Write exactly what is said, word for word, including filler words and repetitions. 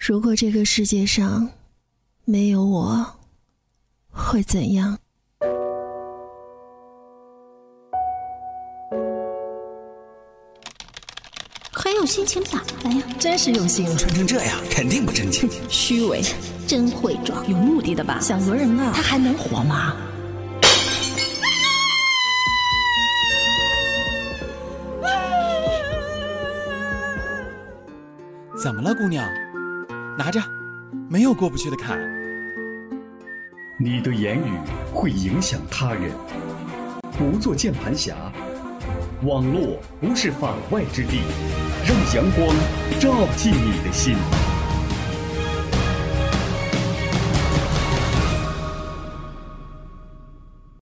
如果这个世界上没有我，会怎样？ 还有心情打扮呀， 真是用心。 穿成这样肯定不正经， 虚伪， 真会装， 有目的的吧？想讹人啊？他还能活吗？ 怎么了，姑娘？拿着，没有过不去的坎。 你的言语会影响他人，不做键盘侠。网络不是法外之地，让阳光照进你的心。